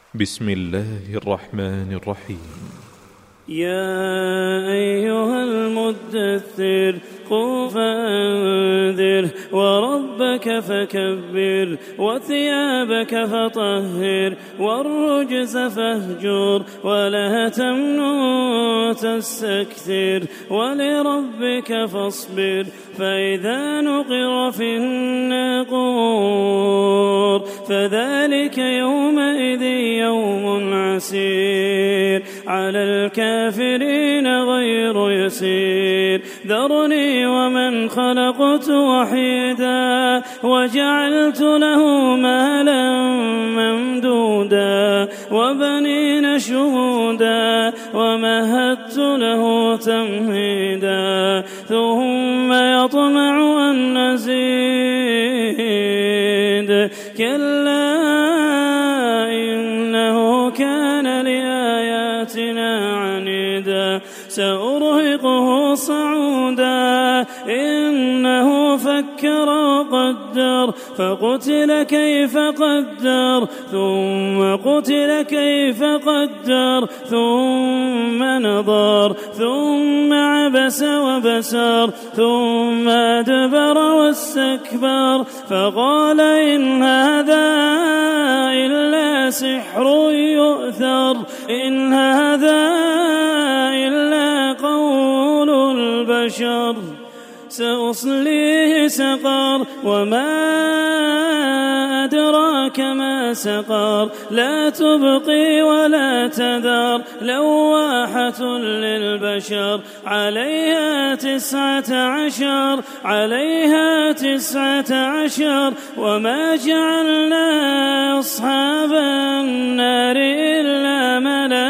بسم الله الرحمن الرحيم. يا أيها المدثر قم فأنذر وربك فكبر وثيابك فطهر والرجز فاهجر ولا تمنن تستكثر ولربك فاصبر فإذا نقر في الناقور فذلك يومئذ يوم عسير على الكافرين غير يسير ذرني ومن خلقت وحيدا وجعلت له مالا ممدودا وبنين شهودا ومهدت له تمهيدا ثم يطمع أن أزيد كلا إنه كان لآياتنا عنيدا سأرهقه صعودا إنه فكر وقدر فقتل كيف قدر ثم قتل كيف قدر ثم نظر ثم عبس وبسر ثم أدبر واستكبر فقال إن هذا إلا سحر يؤثر إن هذا إلا قول البشر سأصليه سقر وما أدراك ما سقر لا تبقي ولا تذر لواحة للبشر عليها 19 وما جعلنا أصحاب النار إلا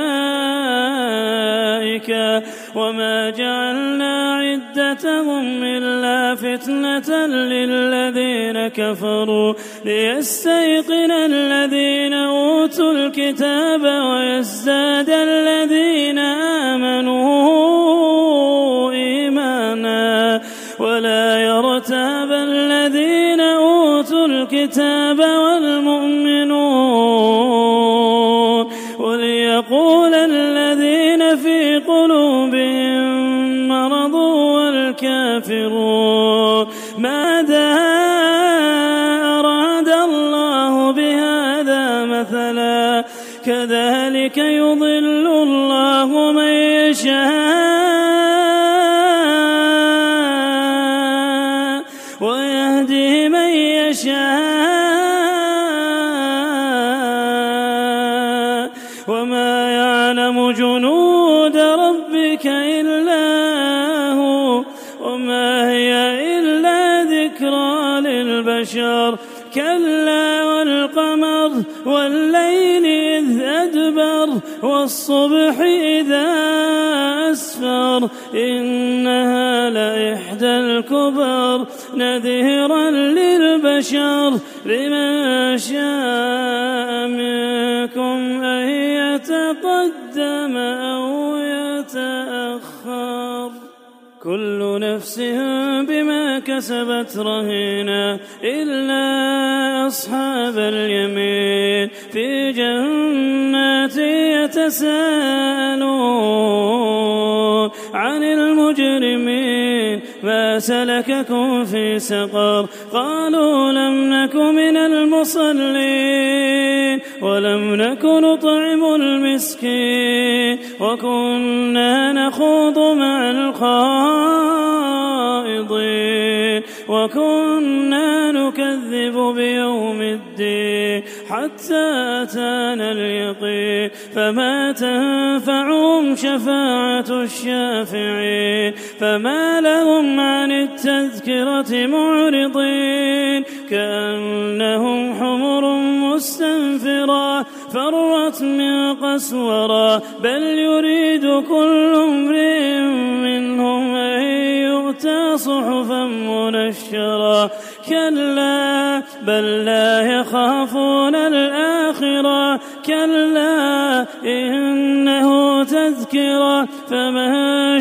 ملائكة وما جعلنا عدتهم إلا فتنة للذين كفروا ليستيقن الذين أوتوا الكتاب ويزداد الذين آمنوا إيمانا ولا يرتاب الذين أوتوا الكتاب والمؤمنون وليقول الذين في قلوبهم مرض والكافرون ماذا أراد الله بهذا مثلا كذلك يضل الله من يشاء ويهدي من يشاء وما يعلم جنود ربك إلا هو وما هي إلا ذكرى للبشر كلا والقمر والليل إذ أدبر والصبح إذا أسفر إنها لإحدى الكبر نذيرا للبشر لمن شاء منكم أن يتقدم أو يتأخر كل نفس بما كسبت رهينة إلا أصحاب اليمين في جنات يتساءلون عن المجرمين ما سلككم في سقر قالوا لم نك من المصلين ولم نك نطعم المسكين وكنا نخوض مع الخائضين وكنا نكذب بيوم الدين حتى أتانا اليقين فما تنفعهم شفاعة الشافعين فما لهم عن التذكرة معرضين كأنهم حمر مستنفرة فرت من قسورة بل يريد كل امرئ منهم أن يؤتى صحفا منشرة كلا بل لا يخافون الآخرة كلا إنه تذكرة فمن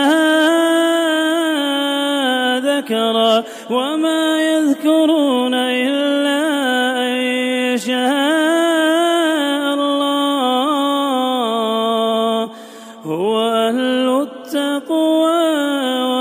شاء ذكر وما يذكرون إلا أن يشاء الله هو أهل التقوى